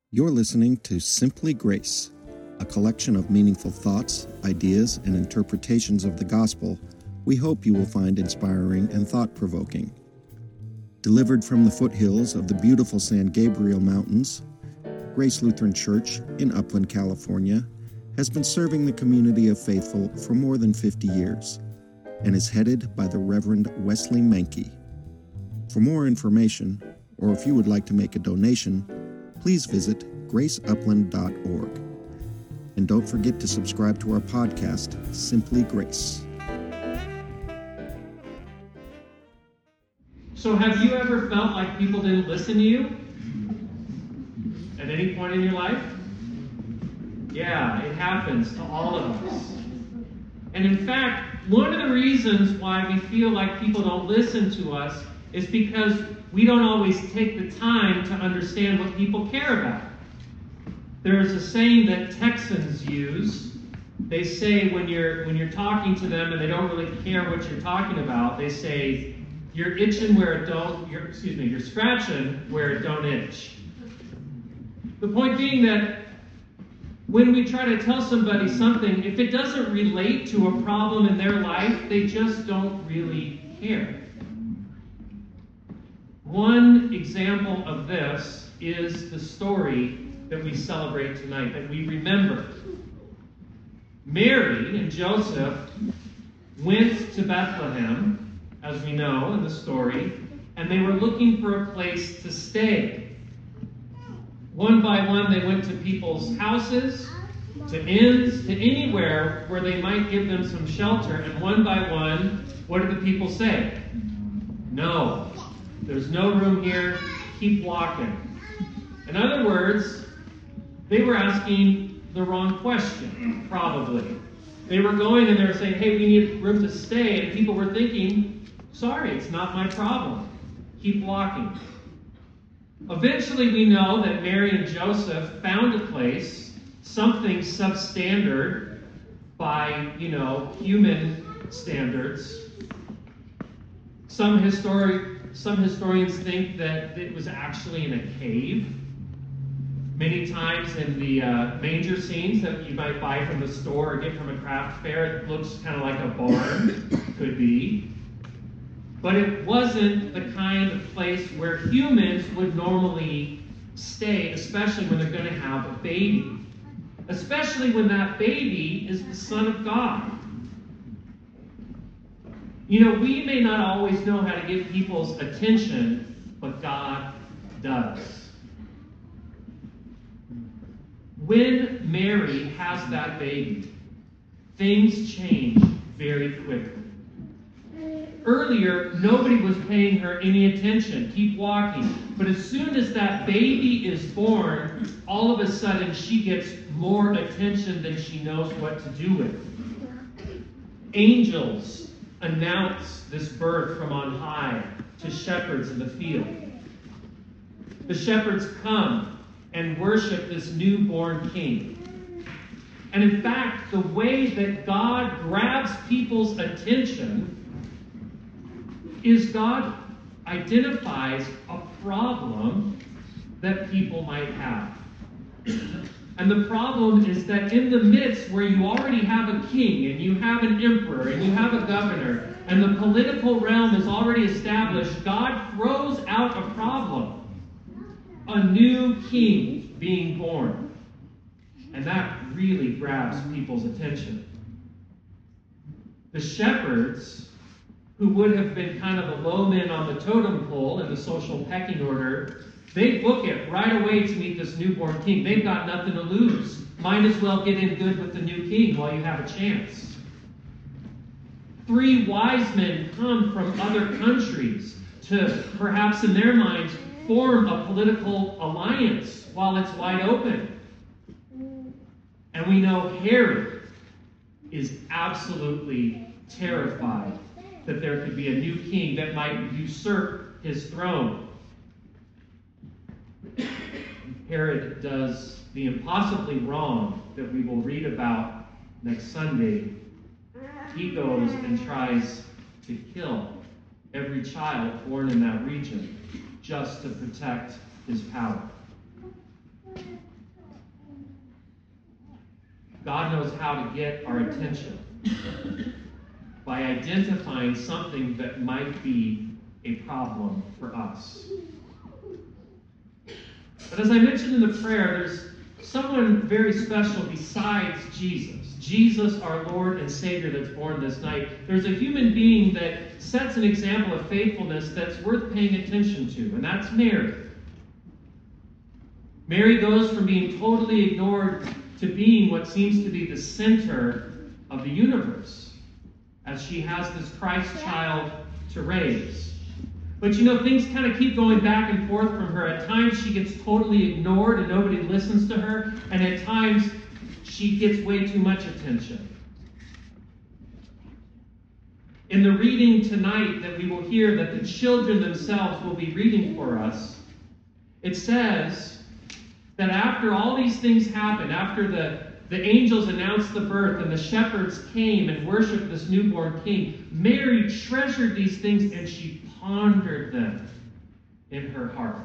You're listening to Simply Grace, a collection of meaningful thoughts, ideas, and interpretations of the gospel we hope you will find inspiring and thought-provoking. Delivered from the foothills of the beautiful San Gabriel Mountains, Grace Lutheran Church in Upland, California, has been serving the community of faithful for more than 50 years and is headed by the Reverend Wesley Menke. For more information, or if you would like to make a donation, please visit graceupland.org. And don't forget to subscribe to our podcast, Simply Grace. So have you ever felt like people didn't listen to you at any point in your life? Yeah, it happens to all of us. And in fact, one of the reasons why we feel like people don't listen to us is because we don't always take the time to understand what people care about. There's a saying that Texans use. They say when you're talking to them and they don't really care what you're talking about, they say, you're scratching where it don't itch. The point being that when we try to tell somebody something, if it doesn't relate to a problem in their life, they just don't really care. One example of this is the story that we celebrate tonight, that we remember. Mary and Joseph went to Bethlehem, as we know in the story, and they were looking for a place to stay. One by one, they went to people's houses, to inns, to anywhere where they might give them some shelter. And one by one, what did the people say? No, there's no room here. Keep walking. In other words, they were asking the wrong question, probably. They were going and they were saying, hey, we need room to stay. And people were thinking, sorry, it's not my problem. Keep walking. Eventually, we know that Mary and Joseph found a place, something substandard by, human standards. Some historians think that it was actually in a cave. Many times in the manger scenes that you might buy from the store or get from a craft fair, it looks kind of like a barn, could be. But it wasn't the kind of place where humans would normally stay, especially when they're going to have a baby. Especially when that baby is the Son of God. We may not always know how to get people's attention, but God does. When Mary has that baby, things change very quickly. Earlier, nobody was paying her any attention. Keep walking. But as soon as that baby is born, all of a sudden she gets more attention than she knows what to do with. Angels announce this birth from on high to shepherds in the field. The shepherds come and worship this newborn king. And in fact, the way that God grabs people's attention is God identifies a problem that people might have. And the problem is that in the midst where you already have a king and you have an emperor and you have a governor and the political realm is already established, God throws out a problem. A new king being born. And that really grabs people's attention. The shepherds, who would have been kind of the low men on the totem pole in the social pecking order, they book it right away to meet this newborn king. They've got nothing to lose. Might as well get in good with the new king while you have a chance. 3 wise men come from other countries to, perhaps in their minds, form a political alliance while it's wide open. And we know Herod is absolutely terrified that there could be a new king that might usurp his throne. Herod does the impossibly wrong that we will read about next Sunday. He goes and tries to kill every child born in that region just to protect his power. God knows how to get our attention by identifying something that might be a problem for us. But as I mentioned in the prayer, there's someone very special besides Jesus. Jesus, our Lord and Savior, that's born this night. There's a human being that sets an example of faithfulness that's worth paying attention to, and that's Mary. Mary goes from being totally ignored to being what seems to be the center of the universe as she has this Christ child to raise. But things kind of keep going back and forth from her. At times she gets totally ignored and nobody listens to her, and at times she gets way too much attention. In the reading tonight that we will hear, that the children themselves will be reading for us, it says that after all these things happened, after the angels announced the birth and the shepherds came and worshiped this newborn king, Mary treasured these things and she pondered them in her heart.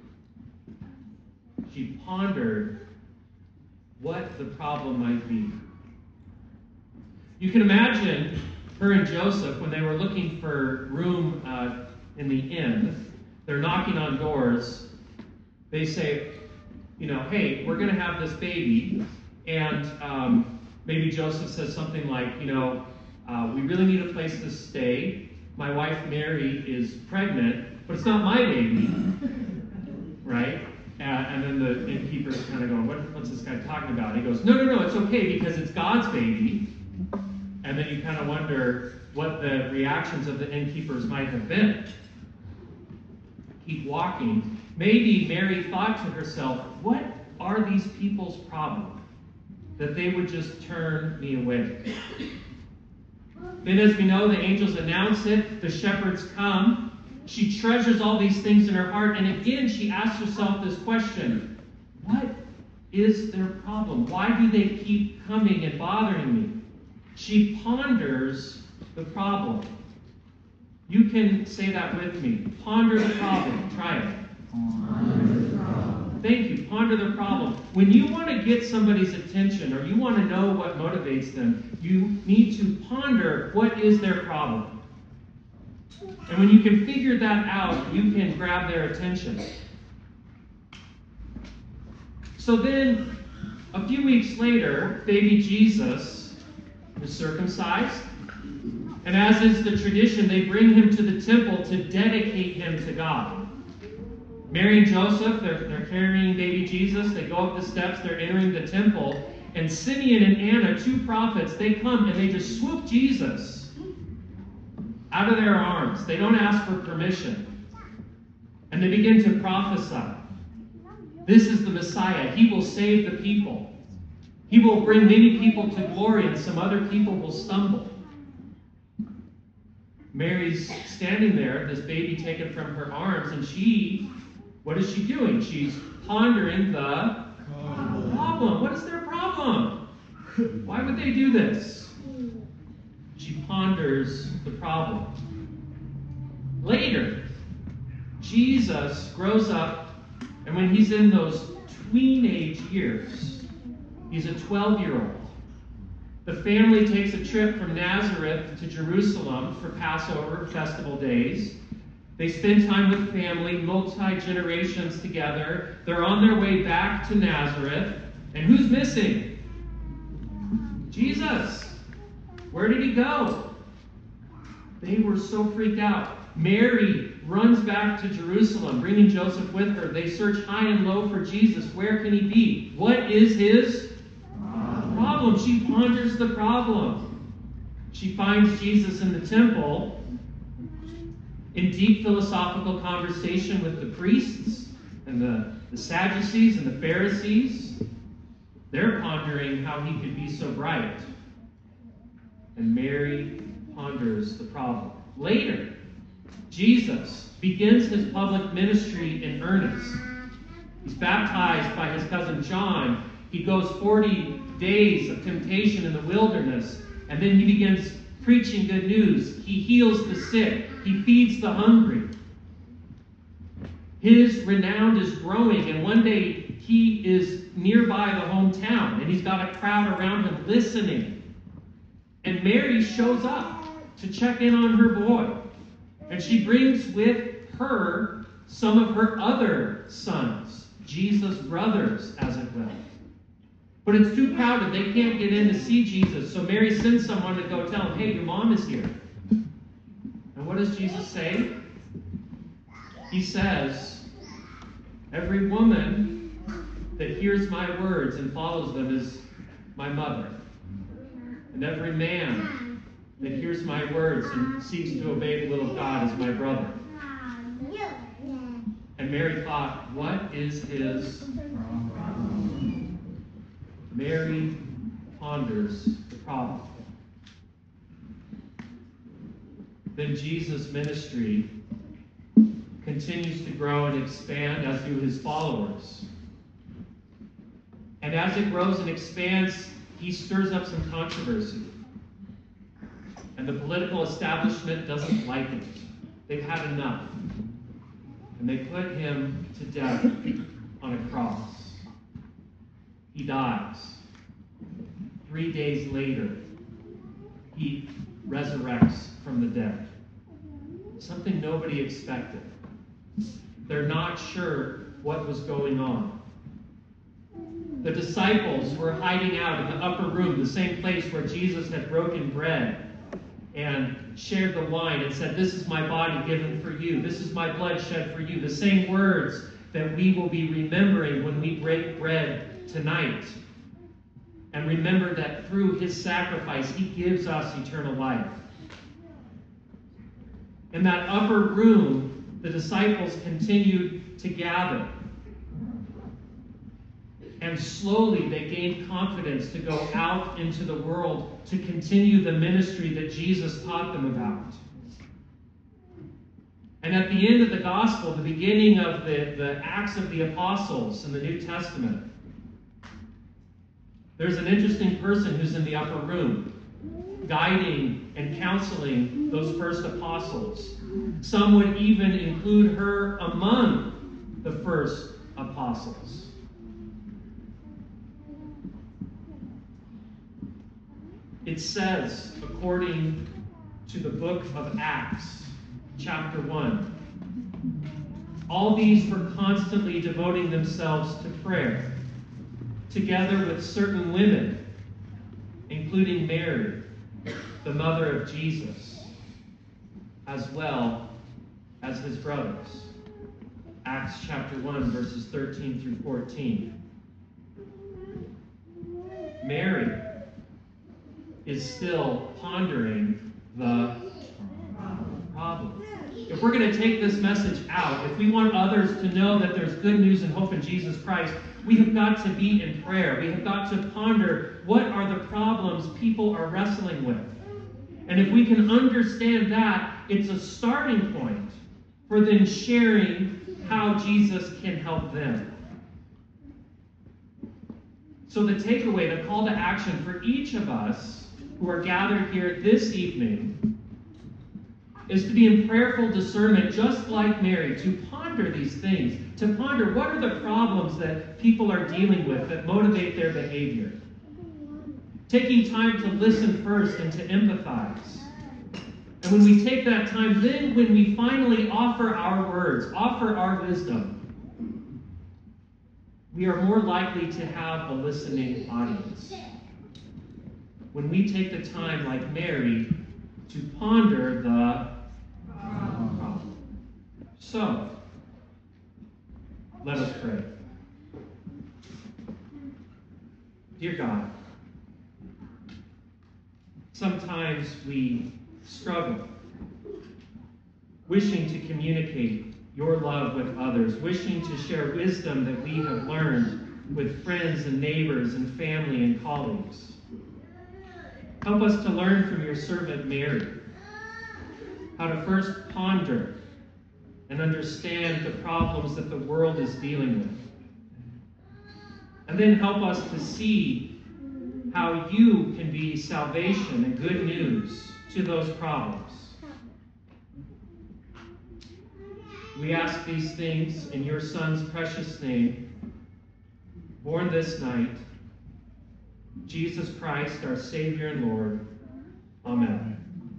She pondered what the problem might be. You can imagine her and Joseph, when they were looking for room in the inn, they're knocking on doors. They say, hey, we're going to have this baby. And maybe Joseph says something like, we really need a place to stay. My wife Mary is pregnant, but it's not my baby, right? And then the innkeeper's kind of going, what's this guy talking about? And he goes, no, it's okay because it's God's baby. And then you kind of wonder what the reactions of the innkeepers might have been. Keep walking. Maybe Mary thought to herself, what are these people's problem that they would just turn me away? Then, as we know, the angels announce it. The shepherds come. She treasures all these things in her heart. And again, she asks herself this question. What is their problem? Why do they keep coming and bothering me? She ponders the problem. You can say that with me. Ponder the problem. Try it. Ponder the problem. Thank you. Ponder the problem. When you want to get somebody's attention or you want to know what motivates them, you need to ponder what is their problem. And when you can figure that out, you can grab their attention. So then, a few weeks later, baby Jesus is circumcised. And as is the tradition, they bring him to the temple to dedicate him to God. Mary and Joseph, they're carrying baby Jesus. They go up the steps. They're entering the temple. And Simeon and Anna, two prophets, they come and they just swoop Jesus out of their arms. They don't ask for permission. And they begin to prophesy. This is the Messiah. He will save the people. He will bring many people to glory, and some other people will stumble. Mary's standing there, this baby taken from her arms, and what is she doing? She's pondering the problem. What is their problem? Why would they do this? She ponders the problem. Later, Jesus grows up, and when he's in those tween-age years, he's a 12-year-old. The family takes a trip from Nazareth to Jerusalem for Passover festival days. They spend time with family, multi-generations together. They're on their way back to Nazareth. And who's missing? Jesus. Where did he go? They were so freaked out. Mary runs back to Jerusalem, bringing Joseph with her. They search high and low for Jesus. Where can he be? What is his problem? She ponders the problem. She finds Jesus in the temple in deep philosophical conversation with the priests and the Sadducees and the Pharisees. They're pondering how he could be so bright. And Mary ponders the problem. Later, Jesus begins his public ministry in earnest. He's baptized by his cousin John. He goes 40 days of temptation in the wilderness, and then he begins preaching good news. He heals the sick. He feeds the hungry. His renown is growing, and one day he is nearby the hometown, and he's got a crowd around him listening. And Mary shows up to check in on her boy. And she brings with her some of her other sons, Jesus' brothers, as it will. But it's too crowded. They can't get in to see Jesus. So Mary sends someone to go tell him, hey, your mom is here. And what does Jesus say? He says, every woman that hears my words and follows them is my mother. And every man that hears my words and seeks to obey the will of God is my brother. And Mary thought, what is his problem? Mary ponders the problem. Then Jesus' ministry continues to grow and expand, as do his followers. And as it grows and expands, he stirs up some controversy. And the political establishment doesn't like it. They've had enough. And they put him to death on a cross. He dies. 3 days later, he resurrects from the dead. Something nobody expected. They're not sure what was going on. The disciples were hiding out in the upper room, the same place where Jesus had broken bread and shared the wine and said, this is my body given for you. This is my blood shed for you. The same words that we will be remembering when we break bread tonight. And remember that through his sacrifice, he gives us eternal life. In that upper room, the disciples continued to gather. And slowly they gained confidence to go out into the world to continue the ministry that Jesus taught them about. And at the end of the gospel, the beginning of the Acts of the Apostles in the New Testament, there's an interesting person who's in the upper room, guiding and counseling those first apostles. Some would even include her among the first apostles. It says, according to the book of Acts, chapter 1, all these were constantly devoting themselves to prayer, together with certain women, including Mary, the mother of Jesus, as well as his brothers. Acts chapter 1, verses 13 through 14. Mary is still pondering the problem. If we're going to take this message out, if we want others to know that there's good news and hope in Jesus Christ, we have got to be in prayer. We have got to ponder what are the problems people are wrestling with. And if we can understand that, it's a starting point for then sharing how Jesus can help them. So the takeaway, the call to action for each of us who are gathered here this evening is to be in prayerful discernment, just like Mary, to ponder these things, to ponder what are the problems that people are dealing with that motivate their behavior. Taking time to listen first and to empathize. And when we take that time, then when we finally offer our words, offer our wisdom, we are more likely to have a listening audience. When we take the time, like Mary, to ponder the problem. So, let us pray. Dear God, sometimes we struggle, wishing to communicate your love with others, wishing to share wisdom that we have learned with friends and neighbors and family and colleagues. Help us to learn from your servant Mary how to first ponder and understand the problems that the world is dealing with. And then help us to see how you can be salvation and good news to those problems. We ask these things in your Son's precious name. born this night, Jesus Christ, our Savior and Lord. Amen.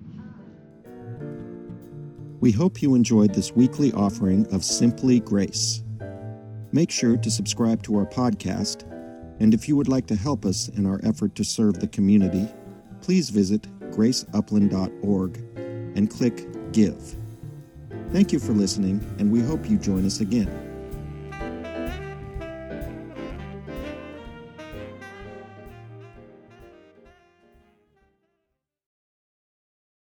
We hope you enjoyed this weekly offering of Simply Grace. Make sure to subscribe to our podcast, and if you would like to help us in our effort to serve the community, please visit graceupland.org and click Give. Thank you for listening, and we hope you join us again.